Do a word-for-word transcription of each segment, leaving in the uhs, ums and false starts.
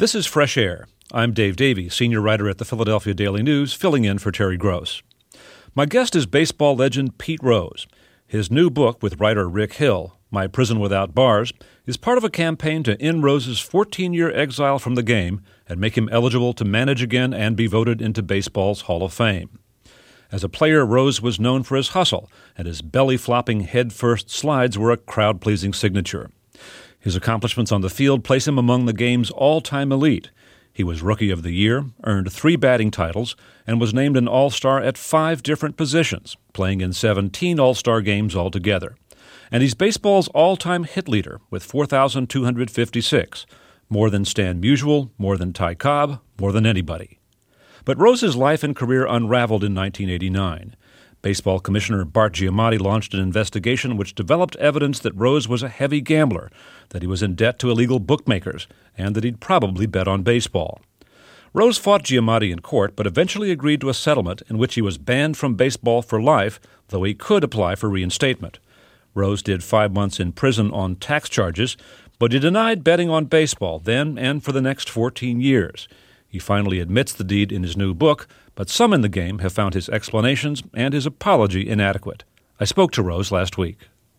This is Fresh Air. I'm Dave Davey, senior writer at the Philadelphia Daily News, filling in for Terry Gross. My guest is baseball legend Pete Rose. His new book with writer Rick Hill, My Prison Without Bars, is part of a campaign to end Rose's fourteen-year exile from the game and make him eligible to manage again and be voted into baseball's Hall of Fame. As a player, Rose was known for his hustle, and his belly-flopping head-first slides were a crowd-pleasing signature. His accomplishments on the field place him among the game's all-time elite. He was Rookie of the Year, earned three batting titles, and was named an All-Star at five different positions, playing in seventeen All-Star games altogether. And he's baseball's all-time hit leader with four thousand two hundred fifty-six, more than Stan Musial, more than Ty Cobb, more than anybody. But Rose's life and career unraveled in nineteen eighty-nine. Baseball Commissioner Bart Giamatti launched an investigation which developed evidence that Rose was a heavy gambler, that he was in debt to illegal bookmakers, and that he'd probably bet on baseball. Rose fought Giamatti in court, but eventually agreed to a settlement in which he was banned from baseball for life, though he could apply for reinstatement. Rose did five months in prison on tax charges, but he denied betting on baseball then and for the next fourteen years. He finally admits the deed in his new book, but some in the game have found his explanations and his apology inadequate. I spoke to Rose last week.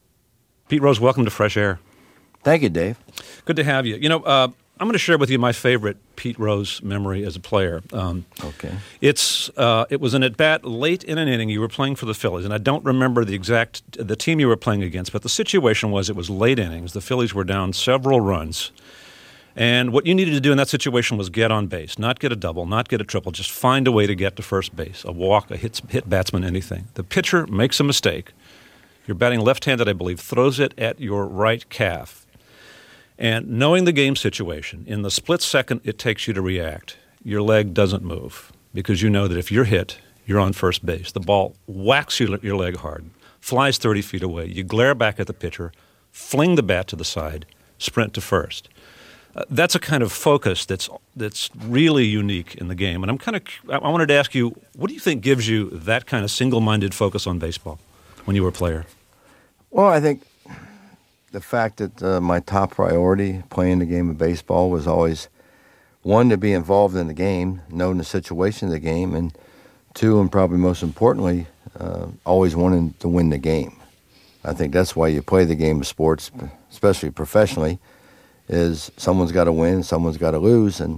Pete Rose, welcome to Fresh Air. Thank you, Dave. Good to have you. You know, uh, I'm going to share with you my favorite Pete Rose memory as a player. Um, okay. It's uh, it was an at-bat late in an inning. You were playing for the Phillies, and I don't remember the exact the team you were playing against, but the situation was it was late innings. The Phillies were down several runs. And what you needed to do in that situation was get on base, not get a double, not get a triple, just find a way to get to first base, a walk, a hit, hit batsman, anything. The pitcher makes a mistake. You're batting left-handed, I believe, throws it at your right calf. And knowing the game situation, in the split second it takes you to react, your leg doesn't move because you know that if you're hit, you're on first base. The ball whacks your, your leg hard, flies thirty feet away. You glare back at the pitcher, fling the bat to the side, sprint to first. Uh, that's a kind of focus that's that's really unique in the game. And I'm kind of I wanted to ask you, what do you think gives you that kind of single-minded focus on baseball when you were a player? Well, I think the fact that uh, my top priority playing the game of baseball was always, one, to be involved in the game, knowing the situation of the game, and two, and probably most importantly, uh, always wanting to win the game. I think that's why you play the game of sports, especially professionally, is someone's got to win, someone's got to lose, and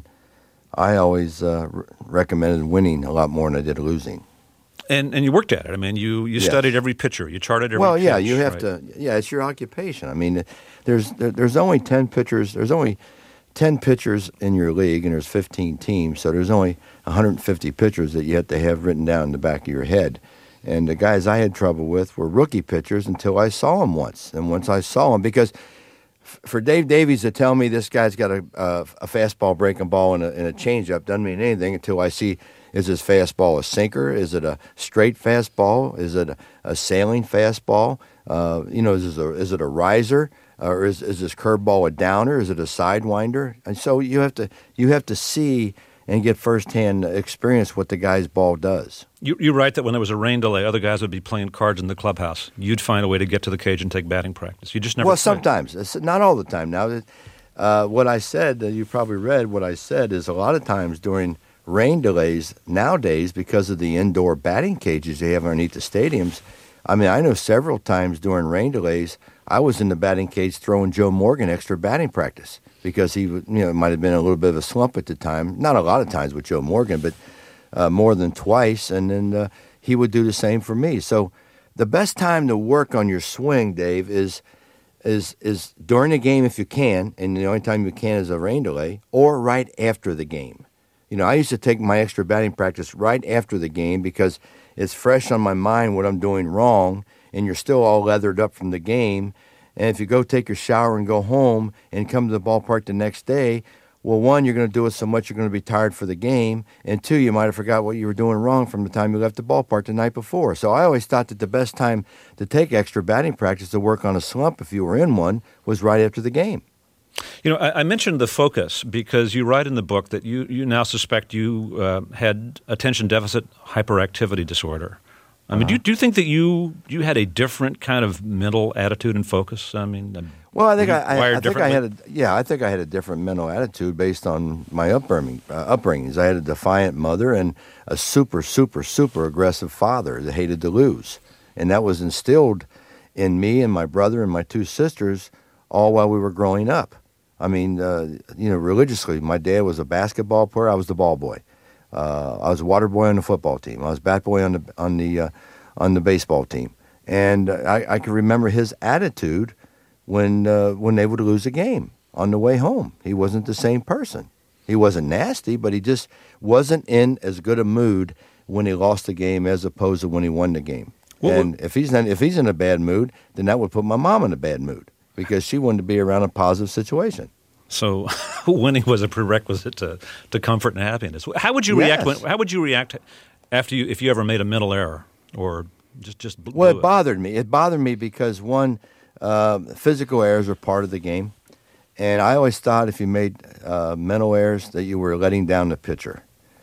I always uh, re- recommended winning a lot more than I did losing. And and you worked at it. I mean, you, you yes. studied every pitcher, you charted every well, pitch. Well, yeah, you have right? to. Yeah, it's your occupation. I mean, there's there, there's only ten pitchers. There's only ten pitchers in your league, and there's fifteen teams. So there's only one hundred fifty pitchers that you have to have written down in the back of your head. And the guys I had trouble with were rookie pitchers until I saw them once. And once I saw them, because for Dave Davies to tell me this guy's got a, a, a fastball breaking ball and a, and a changeup doesn't mean anything until I see, is his fastball a sinker? Is it a straight fastball? Is it a, a sailing fastball? Uh, you know, is it a, is it a riser? Or is is this curveball a downer? Is it a sidewinder? And so you have to you have to see and get firsthand experience what the guy's ball does. You, you're right that when there was a rain delay, other guys would be playing cards in the clubhouse. You'd find a way to get to the cage and take batting practice. You just never. Well, played. sometimes, it's not all the time. Now, uh, what I said, uh, you probably read what I said, is a lot of times during rain delays nowadays, because of the indoor batting cages they have underneath the stadiums. I mean, I know several times during rain delays, I was in the batting cage throwing Joe Morgan extra batting practice because he, you know, it might have been a little bit of a slump at the time. Not a lot of times with Joe Morgan, but uh, more than twice. And then uh, he would do the same for me. So the best time to work on your swing, Dave, is is is during the game if you can, and the only time you can is a rain delay, or right after the game. You know, I used to take my extra batting practice right after the game because it's fresh on my mind what I'm doing wrong, and you're still all leathered up from the game. And if you go take your shower and go home and come to the ballpark the next day, well, one, you're going to do it so much you're going to be tired for the game, and two, you might have forgot what you were doing wrong from the time you left the ballpark the night before. So I always thought that the best time to take extra batting practice to work on a slump, if you were in one, was right after the game. You know, I, I mentioned the focus because you write in the book that you, you now suspect you uh, had attention deficit hyperactivity disorder. I mean, uh-huh. do, you, do you think that you you had a different kind of mental attitude and focus? I mean, um, Well, I think I, I, I wired think I had a differently? yeah, I think I had a different mental attitude based on my upbringing. Uh, upbringings. I had a defiant mother and a super, super, super aggressive father that hated to lose, and that was instilled in me and my brother and my two sisters all while we were growing up. I mean, uh, you know, religiously, my dad was a basketball player. I was the ball boy. Uh, I was a water boy on the football team. I was bat boy on the on the uh, on the baseball team, and I, I can remember his attitude when uh, when they would lose a game on the way home. He wasn't the same person. He wasn't nasty, but he just wasn't in as good a mood when he lost the game as opposed to when he won the game. Well, and if he's not, if he's in a bad mood, then that would put my mom in a bad mood because she wanted to be around a positive situation. So winning was a prerequisite to, to comfort and happiness. How would you Yes. react when, how would you react after you if you ever made a mental error or just just blew Well, it bothered me. It bothered me because one, uh, physical errors are part of the game, and I always thought if you made uh, mental errors that you were letting down the pitcher.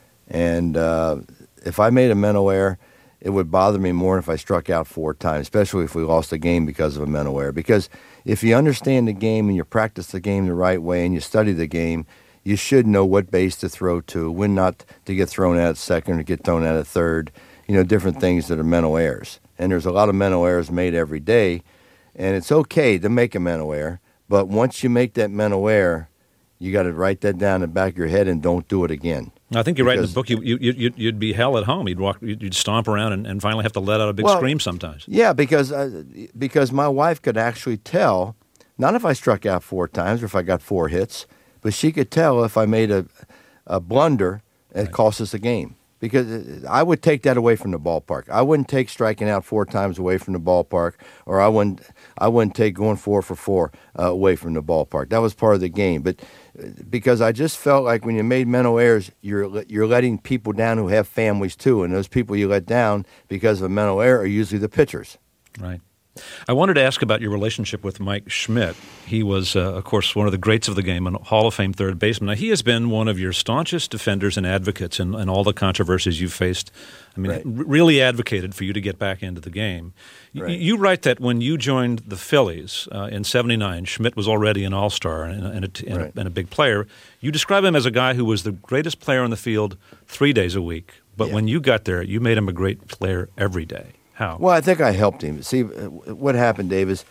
And uh, if I made a mental error, it would bother me more if I struck out four times, especially if we lost a game because of a mental error. Because if you understand the game and you practice the game the right way and you study the game, you should know what base to throw to, when not to get thrown out at second or get thrown out at third, you know, different things that are mental errors. And there's a lot of mental errors made every day, and it's okay to make a mental error, but once you make that mental error, you got to write that down in the back of your head and don't do it again. I think you're right in the Because- book. You, you, you'd, you'd be hell at home. You'd walk, you'd stomp around and, and finally have to let out a big Well, scream sometimes. Yeah, because uh, because my wife could actually tell, not if I struck out four times or if I got four hits, but she could tell if I made a, a blunder, it Right. cost us a game. Because I would take that away from the ballpark. I wouldn't take striking out four times away from the ballpark, or I wouldn't I wouldn't take going four for four uh, away from the ballpark. That was part of the game. But uh, because I just felt like when you made mental errors, you're le- you're letting people down who have families too, and those people you let down because of a mental error are usually the pitchers. Right. I wanted to ask about your relationship with Mike Schmidt. He was, uh, of course, one of the greats of the game, a Hall of Fame third baseman. Now, he has been one of your staunchest defenders and advocates in, in all the controversies you've faced. I mean, Right. r- really advocated for you to get back into the game. Y- Right. You write that when you joined the Phillies uh, in seventy-nine, Schmidt was already an all-star and, and, a, and, Right. a, and a big player. You describe him as a guy who was the greatest player on the field three days a week. But Yeah. when you got there, you made him a great player every day. How? Well, I think I helped him. See, uh, what happened, Dave, is,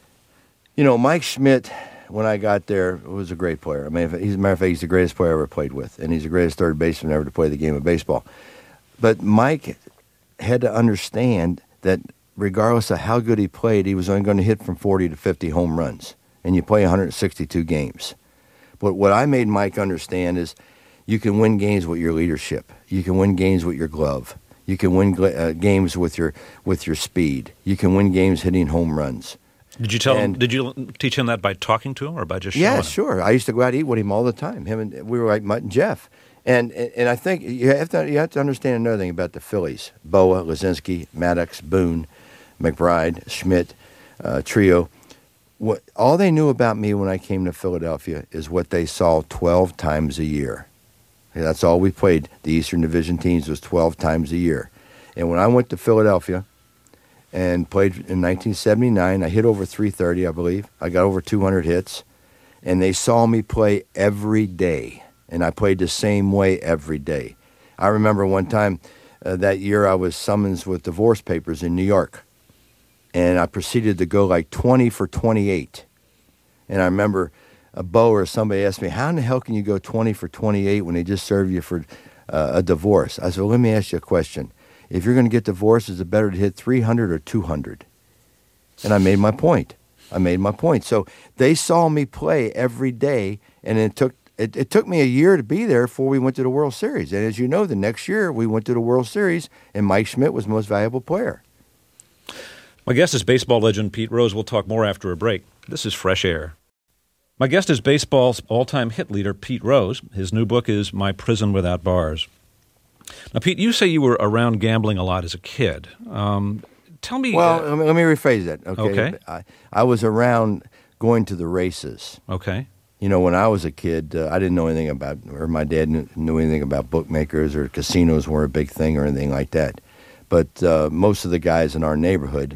you know, Mike Schmidt, when I got there, was a great player. I mean, if- he's, as a matter of fact, he's the greatest player I ever played with, and he's the greatest third baseman ever to play the game of baseball. But Mike had to understand that regardless of how good he played, he was only going to hit from forty to fifty home runs, and you play one hundred sixty-two games. But what I made Mike understand is you can win games with your leadership. You can win games with your glove. You can win gla- uh, games with your with your speed. You can win games hitting home runs. Did you tell him? And- Did you teach him that by talking to him or by just showing Yeah, him? sure. I used to go out and eat with him all the time. Him and we were like Mutt and Jeff. And and I think you have to you have to understand another thing about the Phillies: Boa, Lazinski, Maddox, Boone, McBride, Schmidt, uh, trio. What all they knew about me when I came to Philadelphia is what they saw twelve times a year. That's all we played. The Eastern Division teams was twelve times a year. And when I went to Philadelphia and played in nineteen seventy-nine, I hit over three thirty, I believe. I got over two hundred hits. And they saw me play every day. And I played the same way every day. I remember one time uh, that year I was summoned with divorce papers in New York. And I proceeded to go like twenty for twenty-eight. And I remember a Bo or somebody asked me, how in the hell can you go twenty for twenty-eight when they just serve you for uh, a divorce? I said, well, let me ask you a question. If you're going to get divorced, is it better to hit three hundred or two hundred? And I made my point. I made my point. So they saw me play every day, and it took it, it took me a year to be there before we went to the World Series. And as you know, the next year we went to the World Series, and Mike Schmidt was the most valuable player. My guest is baseball legend Pete Rose. We'll talk more after a break. This is Fresh Air. My guest is baseball's all-time hit leader, Pete Rose. His new book is My Prison Without Bars. Now, Pete, you say you were around gambling a lot as a kid. Um, tell me... Well, uh, let, me, let me rephrase that. Okay. Okay. I, I was around going to the races. okay. You know, when I was a kid, uh, I didn't know anything about, or my dad knew, knew anything about bookmakers, or casinos weren't a big thing or anything like that. But uh, most of the guys in our neighborhood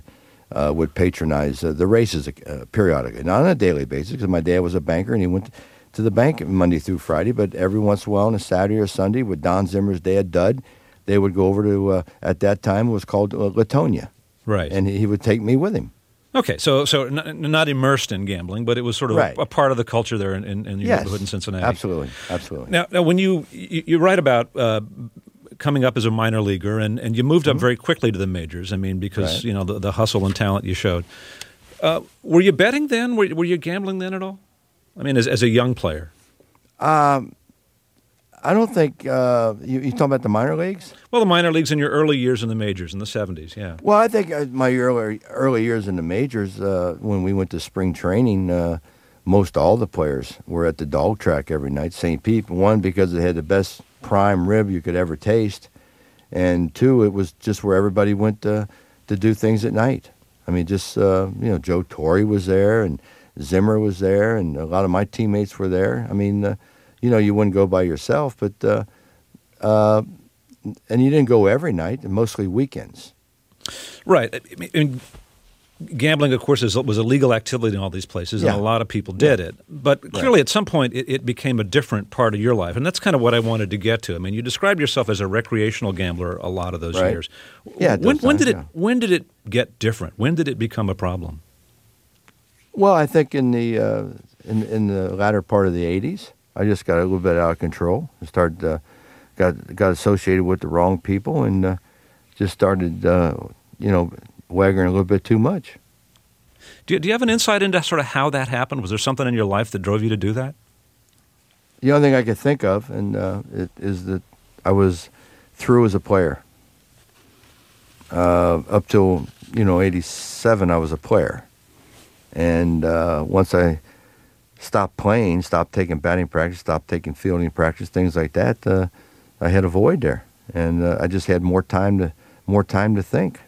uh, would patronize uh, the races uh, periodically, not on a daily basis, because my dad was a banker and he went to the bank Monday through Friday. But every once in a while, on a Saturday or Sunday, with Don Zimmer's dad, Dud, they would go over to uh, at that time it was called uh, Latonia, right? And he would take me with him. Okay, so so n- not immersed in gambling, but it was sort of right. a, a part of the culture there in, in, in your yes, neighborhood in Cincinnati. Absolutely, absolutely. Now, now when you you, you write about uh, coming up as a minor leaguer, and, and you moved up mm-hmm. very quickly to the majors. I mean, because right. you know the, the hustle and talent you showed. Uh, were you betting then? Were, were you gambling then at all? I mean, as as a young player. Um, I don't think uh, you you talking about the minor leagues. Well, the minor leagues in your early years in the majors in the seventies, yeah. Well, I think uh, my early early years in the majors, uh, when we went to spring training, uh, most all the players were at the dog track every night. Saint Pete, one because it had the best prime rib you could ever taste, and two, it was just where everybody went to to do things at night. I mean, just uh, you know, Joe Torre was there, and Zimmer was there, and a lot of my teammates were there. I mean, uh, you know, you wouldn't go by yourself, but uh, uh, and you didn't go every night, mostly weekends. Right. I mean, gambling, of course, is, was a legal activity in all these places, yeah. and a lot of people did yeah. it. But clearly, right. at some point, it, it became a different part of your life, and that's kind of what I wanted to get to. I mean, you described yourself as a recreational gambler a lot of those right. years. Yeah. When, when times, did it? yeah. When did it get different? When did it become a problem? Well, I think in the uh, in in the latter part of the eighties, I just got a little bit out of control. I started uh, got got associated with the wrong people, and uh, just started uh, you know wagging a little bit too much. Do you, do you have an insight into sort of how that happened? Was there something in your life that drove you to do that? The only thing I could think of, and uh, it, is that I was through as a player. Uh, up till you know eighty-seven, I was a player. And uh, once I stopped playing, stopped taking batting practice, stopped taking fielding practice, things like that, uh, I had a void there, and uh, I just had more time to more time to think.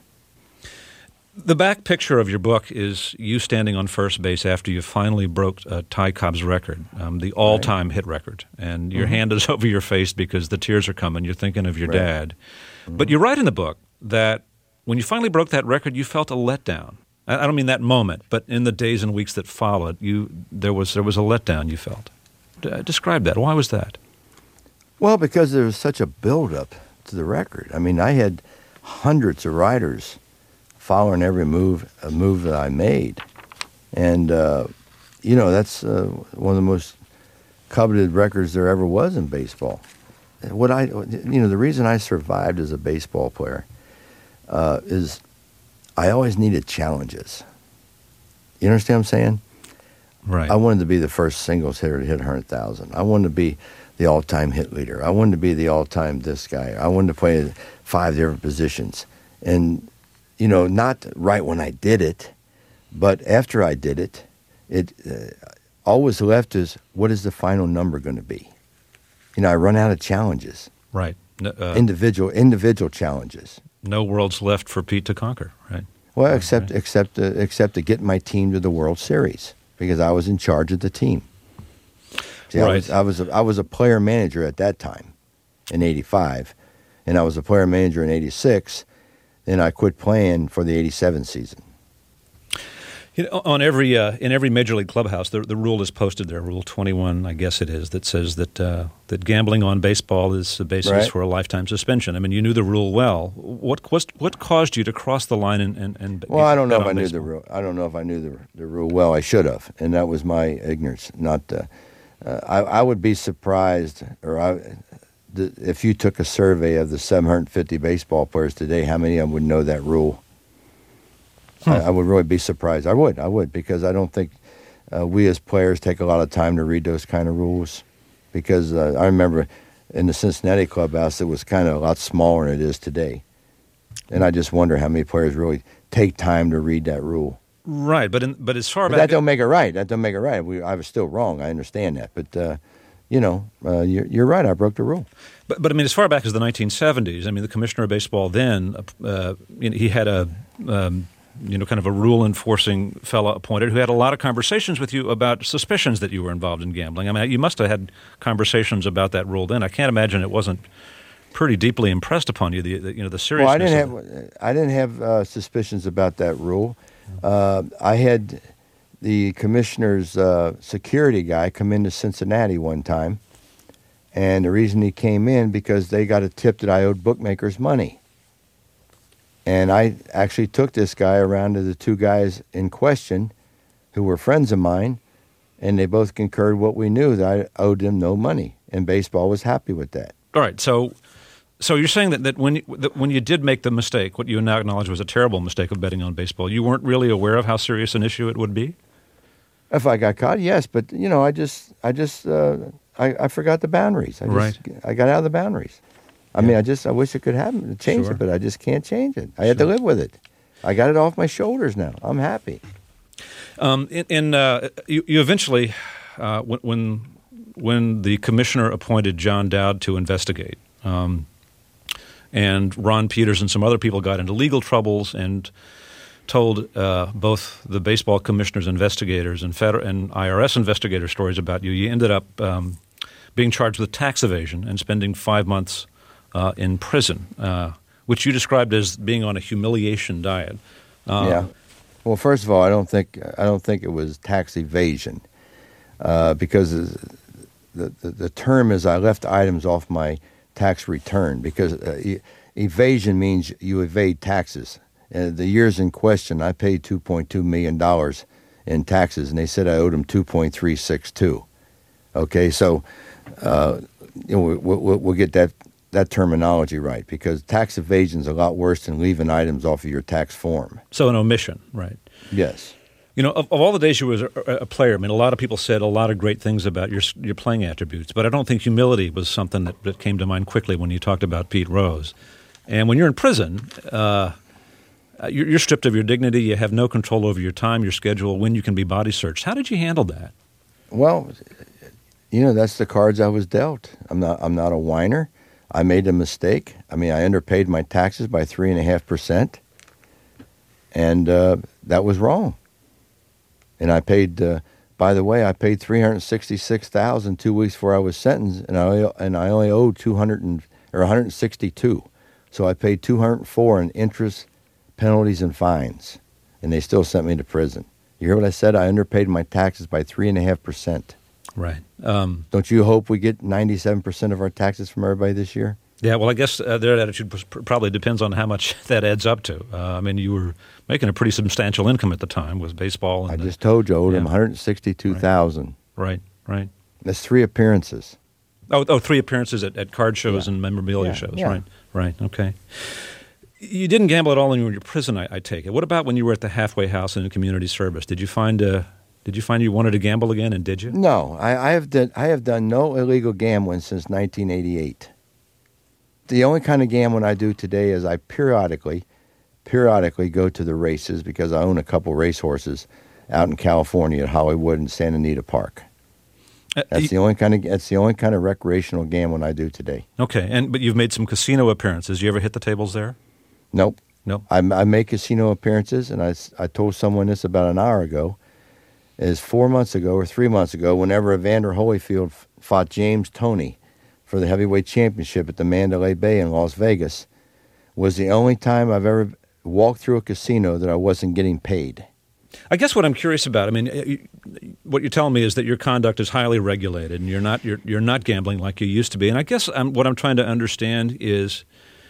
The back picture of your book is you standing on first base after you finally broke uh, Ty Cobb's record, um, the all-time right. hit record, and your mm-hmm. hand is over your face because the tears are coming. You're thinking of your right. dad, mm-hmm. but you write in the book that when you finally broke that record, you felt a letdown. I don't mean that moment, but in the days and weeks that followed, you there was there was a letdown you felt. D- describe that. Why was that? Well, because there was such a build-up to the record. I mean, I had hundreds of riders following every move a move that I made, and uh, you know that's uh, one of the most coveted records there ever was in baseball. What I you know the reason I survived as a baseball player uh, is. I always needed challenges. You understand what I'm saying? Right. I wanted to be the first singles hitter to hit one hundred thousand. I wanted to be the all-time hit leader. I wanted to be the all-time this guy. I wanted to play five different positions. And, you know, not right when I did it, but after I did it, it uh, always left is, what is the final number going to be? You know, I run out of challenges. Right. Uh, individual individual challenges. No worlds left for Pete to conquer, right? Well, except right. except uh, except to get my team to the World Series because I was in charge of the team. See, right. I was I was a, I was a player manager at that time, in eighty-five, and I was a player manager in eighty-six. Then I quit playing for the eighty-seven season. You know, on every uh, in every major league clubhouse, the the rule is posted there, Rule twenty-one, I guess it is, that says that uh, that gambling on baseball is the basis right. for a lifetime suspension. I mean, you knew the rule well. What what, what caused you to cross the line and and, and well, I don't know if I baseball? knew the rule. I don't know if I knew the the rule well. I should have, and that was my ignorance. Not, uh, uh, I I would be surprised, or I. The, if you took a survey of the seven hundred fifty baseball players today, how many of them would know that rule? Hmm. I, I would really be surprised. I would, I would, because I don't think uh, we as players take a lot of time to read those kind of rules. Because uh, I remember in the Cincinnati clubhouse, it was kind of a lot smaller than it is today. And I just wonder how many players really take time to read that rule. Right, but in, but as far but back... That don't make it right. That don't make it right. We, I was still wrong. I understand that. But... Uh, You know, uh, you're, you're right. I broke the rule. But, but I mean, as far back as the nineteen seventies, I mean, the commissioner of baseball then, uh, you know, he had a, um, you know, kind of a rule-enforcing fellow appointed who had a lot of conversations with you about suspicions that you were involved in gambling. I mean, you must have had conversations about that rule then. I can't imagine it wasn't pretty deeply impressed upon you. The, the you know the seriousness. Well, I didn't of have I didn't have uh, suspicions about that rule. Uh, I had the commissioner's uh, security guy come into Cincinnati one time, and the reason he came in because they got a tip that I owed bookmakers money. And I actually took this guy around to the two guys in question who were friends of mine, and they both concurred what we knew, that I owed them no money, and baseball was happy with that. All right, so so you're saying that, that when you, that when you did make the mistake, what you now acknowledge was a terrible mistake of betting on baseball, you weren't really aware of how serious an issue it would be? If I got caught, yes, but you know, I just, I just, uh, I, I forgot the boundaries. I just, right. I got out of the boundaries. I yeah. mean, I just, I wish it could happen to change sure. it, but I just can't change it. I sure. had to live with it. I got it off my shoulders now. I'm happy. Um, in, in uh, you, you eventually, uh, when, when when the commissioner appointed John Dowd to investigate, um, and Ron Peters and some other people got into legal troubles and told uh, both the baseball commissioner's investigators and federal and I R S investigator stories about you, you ended up um, being charged with tax evasion and spending five months uh, in prison, uh, which you described as being on a humiliation diet. Uh, yeah. Well, first of all, I don't think I don't think it was tax evasion uh, because the, the the term is I left items off my tax return because uh, e- evasion means you evade taxes. And the years in question, I paid two point two million dollars in taxes, and they said I owed them two point three six two. Okay, so uh, you know, we'll, we'll, we'll get that that terminology right because tax evasion is a lot worse than leaving items off of your tax form. So an omission, right? Yes. You know, of, of all the days you were a, a player, I mean, a lot of people said a lot of great things about your your playing attributes, but I don't think humility was something that, that came to mind quickly when you talked about Pete Rose. And when you're in prison, uh, you're, you're stripped of your dignity. You have no control over your time, your schedule, when you can be body searched. How did you handle that? Well, you know, that's the cards I was dealt. I'm not. I'm not a whiner. I made a mistake. I mean, I underpaid my taxes by three and a half percent, and uh, that was wrong. And I paid. Uh, by the way, I paid three hundred sixty-six thousand two weeks before I was sentenced, and I and I only owed two hundred and, or one hundred sixty-two. So I paid two hundred four in interest, penalties, and fines, and they still sent me to prison. You hear what I said? I underpaid my taxes by three and a half percent. Right. Um, Don't you hope we get ninety-seven percent of our taxes from everybody this year? Yeah, well, I guess uh, their attitude probably depends on how much that adds up to. Uh, I mean, you were making a pretty substantial income at the time with baseball. And I the, just told you, I owed yeah. them one hundred sixty-two thousand dollars. Right, right. That's three appearances. Oh, oh, three appearances at, at card shows yeah. and memorabilia yeah, shows. Yeah. Right, right, okay. You didn't gamble at all when you were in your prison, I, I take it. What about when you were at the halfway house in community service? Did you find uh, did you find you wanted to gamble again, and did you? No, I, I have done I have done no illegal gambling since nineteen eighty-eight. The only kind of gambling I do today is I periodically, periodically go to the races because I own a couple racehorses out in California at Hollywood and Santa Anita Park. Uh, That's you, the only kind of that's the only kind of recreational gambling I do today. Okay, and but you've made some casino appearances. You ever hit the tables there? Nope. Nope. I, I make casino appearances, and I, I told someone this about an hour ago. Is four months ago or three months ago, whenever Evander Holyfield f- fought James Toney for the heavyweight championship at the Mandalay Bay in Las Vegas, was the only time I've ever walked through a casino that I wasn't getting paid. I guess what I'm curious about, I mean, what you're telling me is that your conduct is highly regulated, and you're not you're you're not gambling like you used to be. And I guess I'm, what I'm trying to understand is,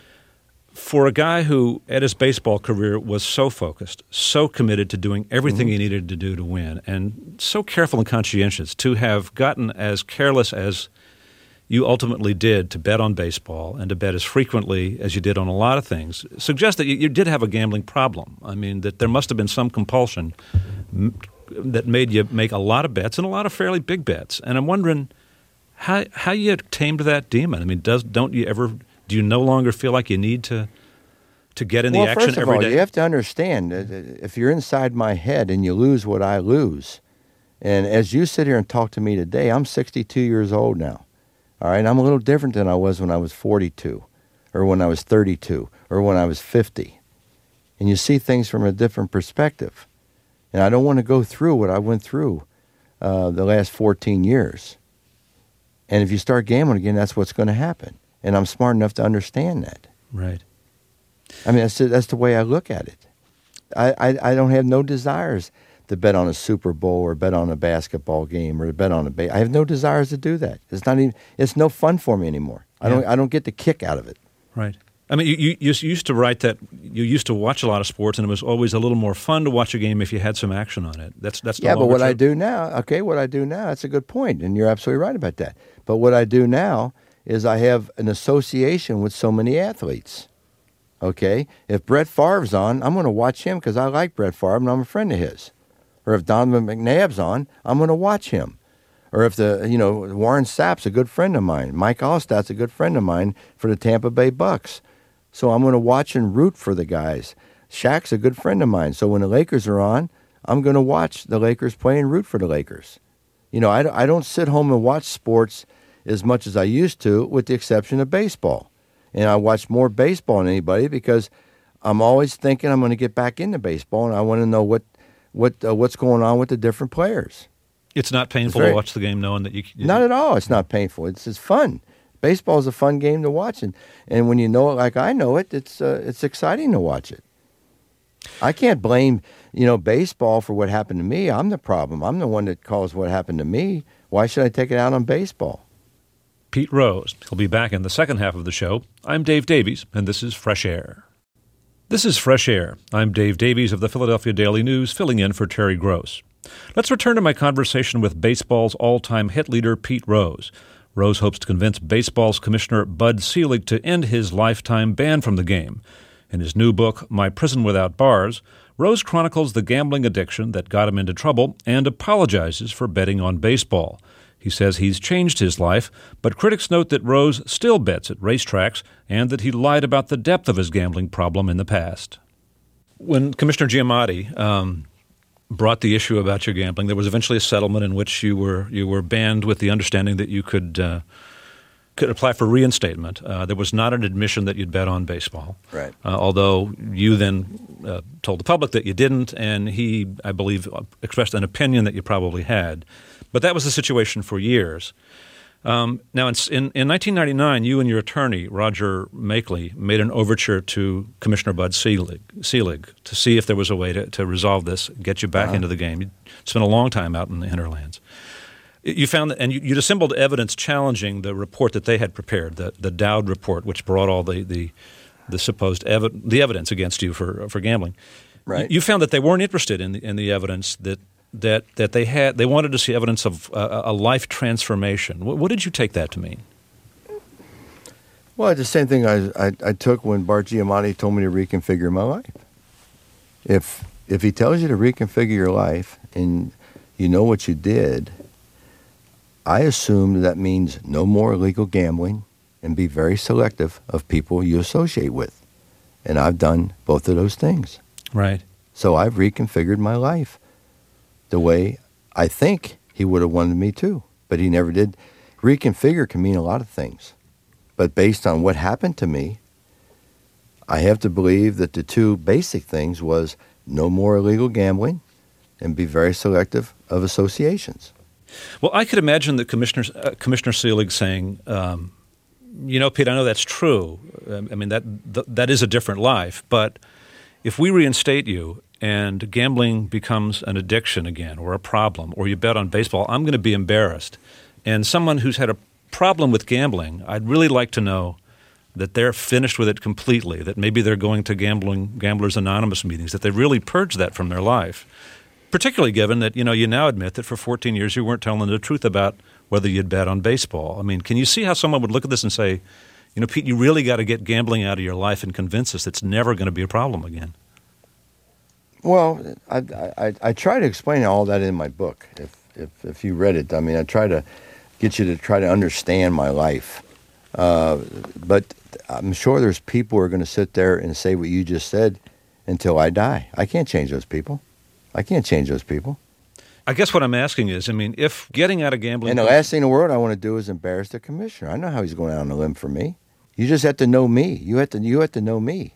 for a guy who, at his baseball career, was so focused, so committed to doing everything mm-hmm. he needed to do to win, and so careful and conscientious, to have gotten as careless as you ultimately did to bet on baseball and to bet as frequently as you did on a lot of things, suggests that you, you did have a gambling problem. I mean, that there must have been some compulsion m- that made you make a lot of bets and a lot of fairly big bets. And I'm wondering how how you tamed that demon. I mean, does don't you ever do you no longer feel like you need to to get in well, the action first of every all, day? You have to understand that if you're inside my head and you lose what I lose, and as you sit here and talk to me today, I'm sixty-two years old now. All right, I'm a little different than I was when I was forty-two, or when I was thirty-two, or when I was fifty. And you see things from a different perspective. And I don't want to go through what I went through uh, the last fourteen years. And if you start gambling again, that's what's going to happen. And I'm smart enough to understand that. Right. I mean, that's, that's the way I look at it. I, I, I don't have no desires to bet on a Super Bowl or bet on a basketball game or to bet on a ba- I have no desires to do that. It's not even. It's no fun for me anymore. I Yeah. don't. I don't get the kick out of it. Right. I mean, you, you, you used to write that you used to watch a lot of sports, and it was always a little more fun to watch a game if you had some action on it. That's that's no Yeah, but longer what I true. do now, okay, what I do now, that's a good point, and you're absolutely right about that. But what I do now is I have an association with so many athletes. Okay, if Brett Favre's on, I'm going to watch him because I like Brett Favre and I'm a friend of his. Or if Donovan McNabb's on, I'm going to watch him. Or if the you know Warren Sapp's a good friend of mine, Mike Allstadt's a good friend of mine for the Tampa Bay Bucks. So I'm going to watch and root for the guys. Shaq's a good friend of mine. So when the Lakers are on, I'm going to watch the Lakers play and root for the Lakers. You know, I, I don't sit home and watch sports as much as I used to, with the exception of baseball. And I watch more baseball than anybody because I'm always thinking I'm going to get back into baseball, and I want to know what what uh, what's going on with the different players. It's not painful It's very- to watch the game knowing that you. you Not at all. It's not painful. It's it's fun. Baseball is a fun game to watch, and, and when you know it like I know it, it's uh, it's exciting to watch it. I can't blame you know baseball for what happened to me. I'm the problem. I'm the one that caused what happened to me. Why should I take it out on baseball? Pete Rose. He'll be back in the second half of the show. I'm Dave Davies, and this is Fresh Air. This is Fresh Air. I'm Dave Davies of the Philadelphia Daily News, filling in for Terry Gross. Let's return to my conversation with baseball's all-time hit leader, Pete Rose. Rose hopes to convince baseball's commissioner Bud Selig to end his lifetime ban from the game. In his new book, My Prison Without Bars, Rose chronicles the gambling addiction that got him into trouble and apologizes for betting on baseball. He says he's changed his life, but critics note that Rose still bets at racetracks and that he lied about the depth of his gambling problem in the past. When Commissioner Giamatti um, brought the issue about your gambling, there was eventually a settlement in which you were you were banned with the understanding that you could uh, could apply for reinstatement. Uh, there was not an admission that you'd bet on baseball, Right. Uh, although you then uh, told the public that you didn't, and he, I believe, expressed an opinion that you probably had. But that was the situation for years. Um, now, in, in, in nineteen ninety-nine, you and your attorney, Roger Makeley, made an overture to Commissioner Bud Selig, Selig to see if there was a way to, to resolve this, get you back Uh-huh. into the game. You spent a long time out in the hinterlands. You found that, and you, you'd assembled evidence challenging the report that they had prepared, the, the Dowd report, which brought all the the, the supposed evi- the evidence against you for for gambling. Right. You, you found that they weren't interested in the, in the evidence that. That that they had, they wanted to see evidence of uh, a life transformation. What, what did you take that to mean? Well, it's the same thing I, I I took when Bart Giamatti told me to reconfigure my life. If if he tells you to reconfigure your life and you know what you did, I assume that means no more illegal gambling and be very selective of people you associate with. And I've done both of those things. Right. So I've reconfigured my life the way I think he would have wanted me to, but he never did. Reconfigure can mean a lot of things. But based on what happened to me, I have to believe that the two basic things was no more illegal gambling and be very selective of associations. Well, I could imagine that Commissioner uh, Commissioner Selig saying, um, "You know, Pete, I know that's true. I mean that th- that is a different life. But if we reinstate you and gambling becomes an addiction again, or a problem, or you bet on baseball, I'm going to be embarrassed. And someone who's had a problem with gambling, I'd really like to know that they're finished with it completely, that maybe they're going to gambling Gamblers Anonymous meetings, that they really purged that from their life, particularly given that, you know, you now admit that for fourteen years you weren't telling the truth about whether you'd bet on baseball. I mean, can you see how someone would look at this and say, you know, Pete, you really got to get gambling out of your life and convince us it's never going to be a problem again? Well, I, I, I try to explain all that in my book. If, if if you read it, I mean, I try to get you to try to understand my life. Uh, but I'm sure there's people who are going to sit there and say what you just said until I die. I can't change those people. I can't change those people. I guess what I'm asking is, I mean, if getting out of gambling... And the last thing in the world I want to do is embarrass the commissioner. I know how he's going out on a limb for me. You just have to know me. You have to you have to know me.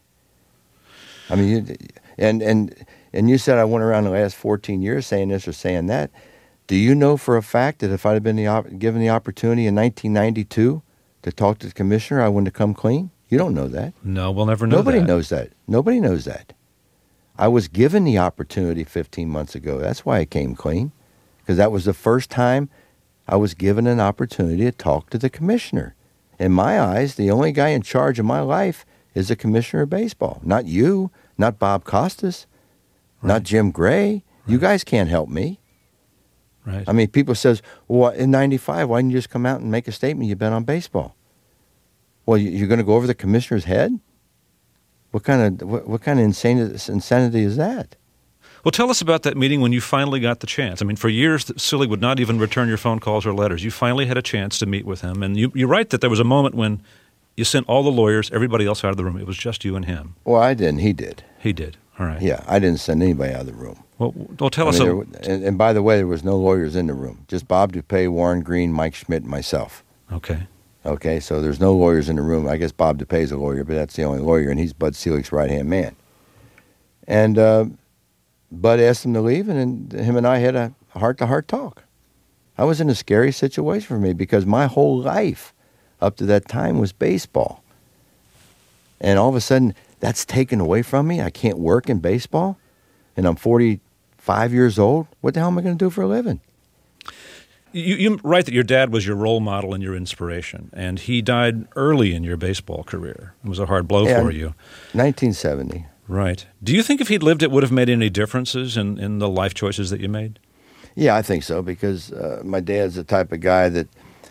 I mean, you, and and and you said I went around the last fourteen years saying this or saying that. Do you know for a fact that if I'd have been the op- given the opportunity in nineteen ninety-two to talk to the commissioner, I wouldn't have come clean? You don't know that. No, we'll never know Nobody that. knows that. Nobody knows that. I was given the opportunity fifteen months ago. That's why I came clean, because that was the first time I was given an opportunity to talk to the commissioner. In my eyes, the only guy in charge of my life is the commissioner of baseball. Not you, not Bob Costas, right. not Jim Gray. Right. You guys can't help me. Right. I mean, people says, well, in ninety-five, why didn't you just come out and make a statement you've been on baseball? Well, you're going to go over the commissioner's head? What kind of what, what kind of insane insanity is that? Well, tell us about that meeting when you finally got the chance. I mean, for years, Silly would not even return your phone calls or letters. You finally had a chance to meet with him, and you, you write that there was a moment when you sent all the lawyers, everybody else out of the room. It was just you and him. Well, I didn't. He did. He did. All right. Yeah, I didn't send anybody out of the room. Well, well tell I us. mean, a, there, and, and by the way, there was no lawyers in the room. Just Bob DuPay, Warren Green, Mike Schmidt, and myself. Okay. Okay, so there's no lawyers in the room. I guess Bob DuPay is a lawyer, but that's the only lawyer, and he's Bud Selig's right-hand man. And uh, Bud asked him to leave, and then him and I had a heart-to-heart talk. I was in a scary situation for me because my whole life up to that time was baseball. And all of a sudden, that's taken away from me. I can't work in baseball, and I'm forty-five years old. What the hell am I going to do for a living? You, you write that your dad was your role model and your inspiration, and he died early in your baseball career. It was a hard blow yeah, for you. nineteen seventy. Right. Do you think if he'd lived, it would have made any differences in, in the life choices that you made? Yeah, I think so, because uh, my dad's the type of guy that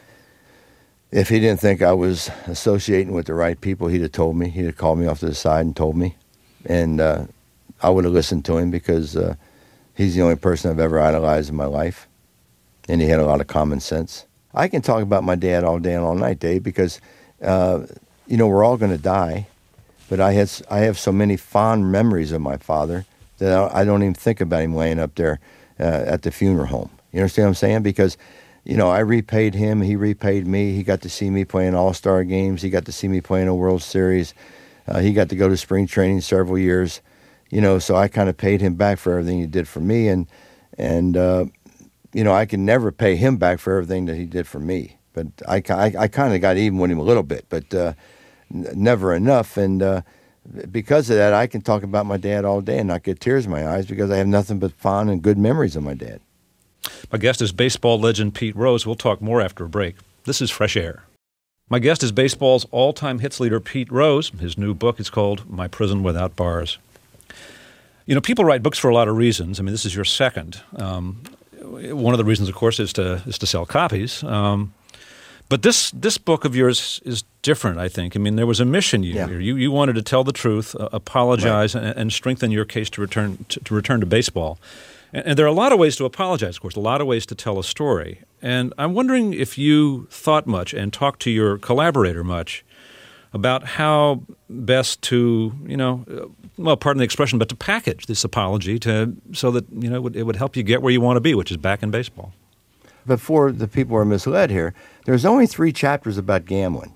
if he didn't think I was associating with the right people, he'd have told me. He'd have called me off to the side and told me. And uh, I would have listened to him because uh, he's the only person I've ever idolized in my life. And he had a lot of common sense. I can talk about my dad all day and all night, Dave, because, uh, you know, we're all going to die. But I had I have so many fond memories of my father that I don't even think about him laying up there uh, at the funeral home. You understand what I'm saying? Because, you know, I repaid him. He repaid me. He got to see me playing all-star games. He got to see me playing a World Series. Uh, he got to go to spring training several years. You know, so I kind of paid him back for everything he did for me. And, and uh, you know, I can never pay him back for everything that he did for me. But I, I, I kind of got even with him a little bit, but uh, n- never enough. And uh, because of that, I can talk about my dad all day and not get tears in my eyes because I have nothing but fond and good memories of my dad. My guest is baseball legend Pete Rose. We'll talk more after a break. This is Fresh Air. My guest is baseball's all-time hits leader Pete Rose. His new book is called My Prison Without Bars. You know, people write books for a lot of reasons. I mean, this is your second. Um, one of the reasons, of course, is to is to sell copies. Um, but this this book of yours is different, I think. I mean, there was a mission you yeah. here. You you wanted to tell the truth, uh, apologize, right. and, and strengthen your case to return to, to return to baseball. And, and there are a lot of ways to apologize, of course, a lot of ways to tell a story. And I'm wondering if you thought much and talked to your collaborator much about how best to, you know, well, pardon the expression, but to package this apology to so that, you know, it would, it would help you get where you want to be, which is back in baseball. Before the people are misled here, there's only three chapters about gambling.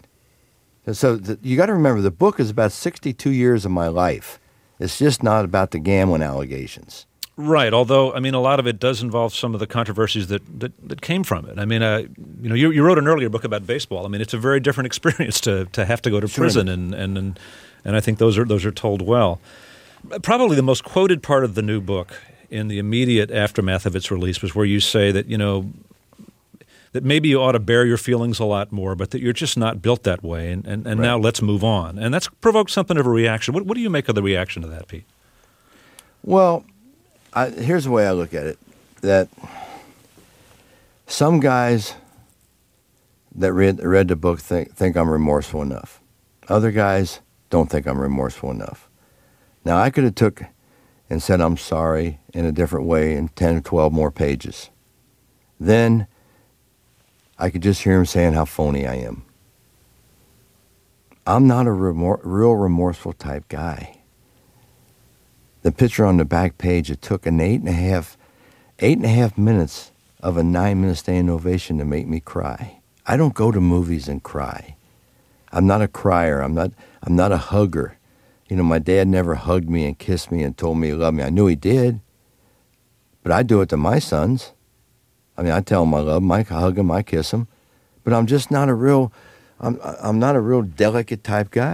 So the, you got to remember, the book is about sixty-two years of my life. It's just not about the gambling allegations. Right, although, I mean, a lot of it does involve some of the controversies that, that, that came from it. I mean, uh, you know, you, you wrote an earlier book about baseball. I mean, it's a very different experience to, to have to go to sure. prison, and, and, and, and I think those are those are told well. Probably the most quoted part of the new book in the immediate aftermath of its release was where you say that, you know, that maybe you ought to bear your feelings a lot more, but that you're just not built that way, and, and, and right. now let's move on. And that's provoked something of a reaction. What, what do you make of the reaction to that, Pete? Well, I, here's the way I look at it, that some guys that read, read the book think, think I'm remorseful enough. Other guys don't think I'm remorseful enough. Now, I could have took and said I'm sorry in a different way in ten or twelve more pages. Then I could just hear him saying how phony I am. I'm not a remor- real remorseful type guy. The picture on the back page, it took an eight and a half, eight and a half minutes of a nine-minute standing ovation to make me cry. I don't go to movies and cry. I'm not a crier. I'm not. I'm not a hugger. You know, my dad never hugged me and kissed me and told me he loved me. I knew he did, but I do it to my sons. I mean, I tell them I love them. I hug them. I kiss them, but I'm just not a real. I'm. I'm not a real delicate type guy.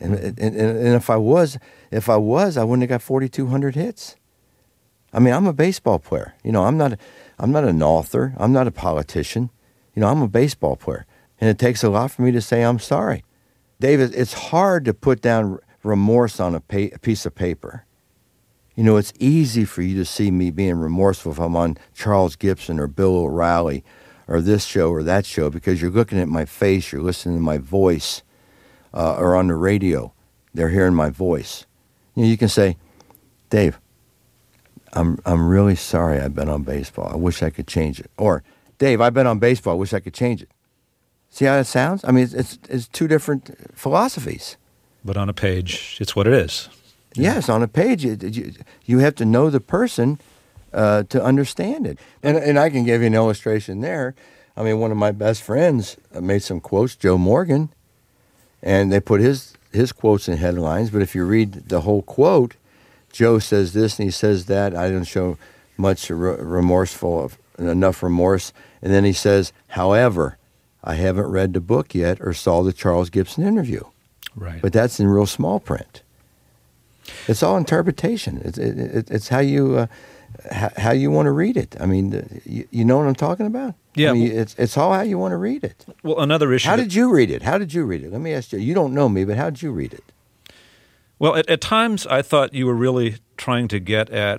And, and, and if I was, if I was, I wouldn't have got forty-two hundred hits. I mean, I'm a baseball player. You know, I'm not, a, I'm not an author. I'm not a politician. You know, I'm a baseball player. And it takes a lot for me to say I'm sorry. David, it's hard to put down remorse on a, pa- a piece of paper. You know, it's easy for you to see me being remorseful if I'm on Charles Gibson or Bill O'Reilly or this show or that show, because you're looking at my face, you're listening to my voice, uh, or on the radio, they're hearing my voice. You know, you can say, Dave, I'm I'm really sorry I've been on baseball. I wish I could change it. Or, Dave, I've been on baseball. I wish I could change it. See how that sounds? I mean, it's it's, it's two different philosophies. But on a page, it's what it is. Yes, on a page, you, you, you have to know the person uh, to understand it. And and I can give you an illustration there. I mean, one of my best friends made some quotes, Joe Morgan, and they put his, his quotes in headlines. But if you read the whole quote, Joe says this and he says that. I didn't show much re- remorseful, enough remorse. And then he says, however, I haven't read the book yet or saw the Charles Gibson interview. Right. But that's in real small print. It's all interpretation. It's it, it, it's how you uh, h- how you want to read it. I mean, you, you know what I'm talking about? Yeah. I mean, it's it's all how you want to read it. Well, another issue. How that, did you read it? How did you read it? Let me ask you. You don't know me, but how did you read it? Well, at, at times I thought you were really trying to get at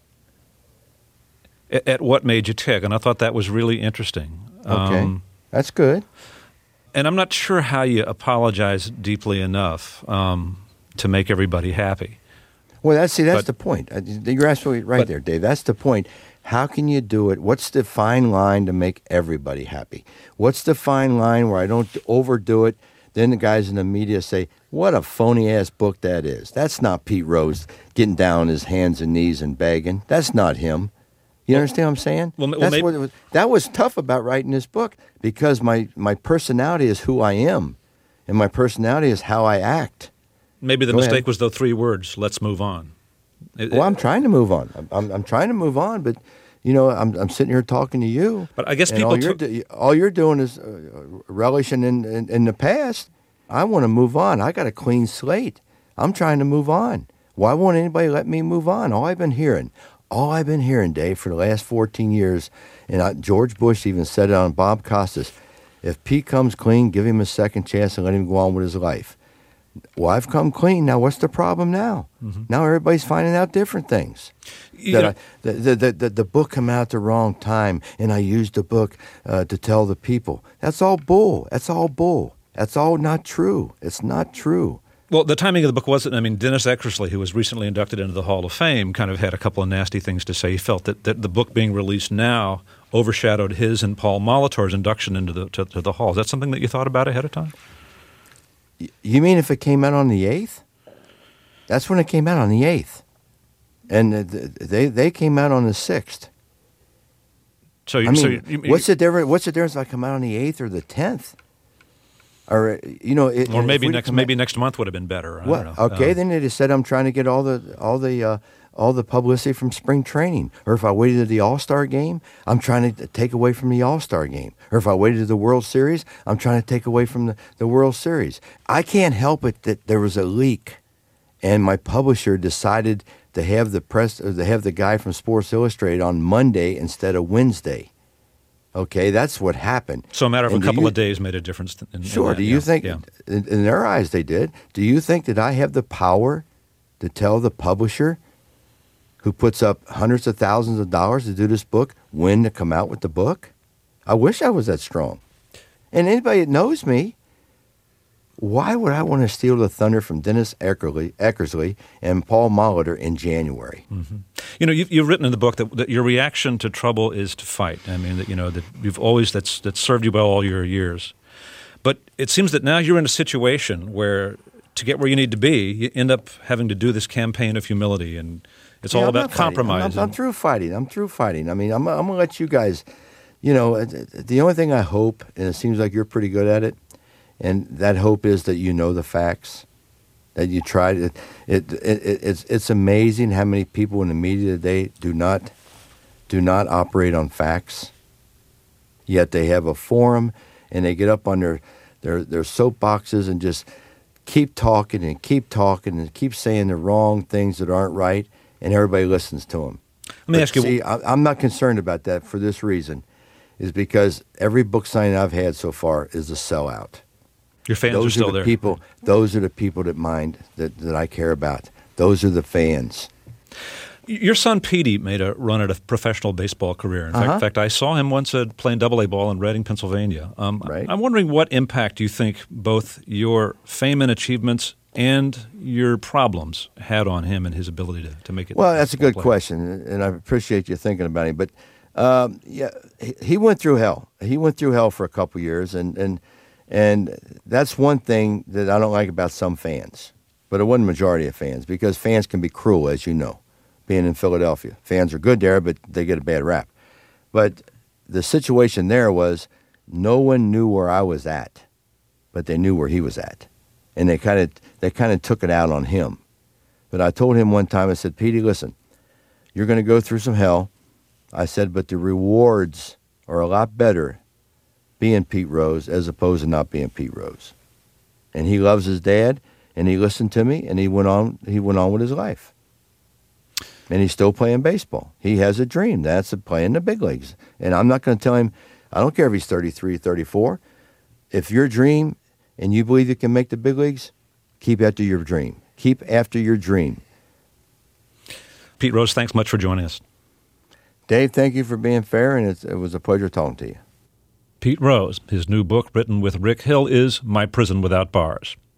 at, at what made you tick, and I thought that was really interesting. Okay, Um, that's good. And I'm not sure how you apologize deeply enough um, to make everybody happy. Well, that's see, that's But- the point. Uh, You're absolutely right but- there, Dave. That's the point. How can you do it? What's the fine line to make everybody happy? What's the fine line where I don't overdo it? Then the guys in the media say, what a phony-ass book that is. That's not Pete Rose getting down on his hands and knees and begging. That's not him. You understand what I'm saying? Well, well, That's maybe- what it was. That was tough about writing this book because my, my personality is who I am, and my personality is how I act. Maybe the Go mistake ahead. was the three words, let's move on. It- Well, I'm trying to move on. I'm, I'm, I'm trying to move on, but you know, I'm, I'm sitting here talking to you. But I guess and people all you're, took- do, all you're doing is uh, relishing in, in, in the past. I want to move on. I got a clean slate. I'm trying to move on. Why won't anybody let me move on? All I've been hearing, all I've been hearing, Dave, for the last fourteen years, and I, George Bush even said it on Bob Costas, if Pete comes clean, give him a second chance and let him go on with his life. Well, I've come clean. Now, what's the problem now? Mm-hmm. Now everybody's finding out different things. You That know- I, the, the, the, the, the book came out at the wrong time, and I used the book uh, to tell the people. That's all bull. That's all bull. That's all not true. It's not true. Well, the timing of the book wasn't. I mean, Dennis Eckersley, who was recently inducted into the Hall of Fame, kind of had a couple of nasty things to say. He felt that, that the book being released now overshadowed his and Paul Molitor's induction into the to, to the Hall. Is that something that you thought about ahead of time? Y- You mean if it came out on the eighth? That's when it came out, on the eighth. And uh, th- they they came out on the sixth. So, you, I mean, so you, you, what's the difference? What's the difference if I come out on the eighth or the tenth? Or uh, you know, it, or if maybe we'd next come maybe out- next month would have been better. I What? don't know. Okay, Um, then they just said I'm trying to get all the all the uh, all the publicity from spring training. Or if I waited to the All Star game, I'm trying to take away from the All Star game. Or if I waited to the World Series, I'm trying to take away from the, the World Series. I can't help it that there was a leak, and my publisher decided to have the press or to have the guy from Sports Illustrated on Monday instead of Wednesday. Okay, that's what happened. So a matter of And a do couple you- of days made a difference. In, in Sure. that, Do you yeah, think, yeah. in, in their eyes, they did? Do you think that I have the power to tell the publisher, who puts up hundreds of thousands of dollars to do this book, when to come out with the book? I wish I was that strong. And anybody that knows me, why would I want to steal the thunder from Dennis Eckersley, Eckersley and Paul Molitor in January? Mm-hmm. You know, you've, you've written in the book that, that your reaction to trouble is to fight. I mean, that you know that you've always that's that's served you well all your years. But it seems that now you're in a situation where to get where you need to be, you end up having to do this campaign of humility, and it's Yeah, all I'm about not fighting. compromise. I'm, I'm, I'm and- through fighting. I'm through fighting. I mean, I'm, I'm going to let you guys, you know, uh, the only thing I hope, and it seems like you're pretty good at it, and that hope is that you know the facts, that you try to. It, it, it it's it's amazing how many people in the media today do not do not operate on facts. Yet they have a forum, and they get up on their their, their soapboxes and just keep talking and keep talking and keep saying the wrong things that aren't right, and everybody listens to them. Let me but ask you. See, I, I'm not concerned about that for this reason, is because every book signing I've had so far is a sellout. Your fans those are still are the there. People, those are the people that mind that, that I care about. Those are the fans. Your son Petey made a run at a professional baseball career. In fact, Uh-huh. in fact I saw him once at playing double A ball in Reading, Pennsylvania. Um, Right. I'm wondering what impact you think both your fame and achievements and your problems had on him and his ability to, to make it. Well, that's a good play. question, and I appreciate you thinking about him. But um, yeah, he, he went through hell. He went through hell for a couple years, and, and and that's one thing that I don't like about some fans. But it wasn't a majority of fans, because fans can be cruel, as you know. Being in Philadelphia, fans are good there, but they get a bad rap. But the situation there was no one knew where I was at, but they knew where he was at, and they kind of they kind of took it out on him. But I told him one time, I said, Petey, listen, you're going to go through some hell. I said, but the rewards are a lot better being Pete Rose as opposed to not being Pete Rose. And he loves his dad, and he listened to me, and he went on. He went on with his life. And he's still playing baseball. He has a dream. That's to play in the big leagues. And I'm not going to tell him, I don't care if he's thirty-three, thirty-four. If your dream and you believe you can make the big leagues, keep after your dream. Keep after your dream. Pete Rose, thanks much for joining us. Dave, thank you for being fair, and it's, it was a pleasure talking to you. Pete Rose, his new book written with Rick Hill is My Prison Without Bars.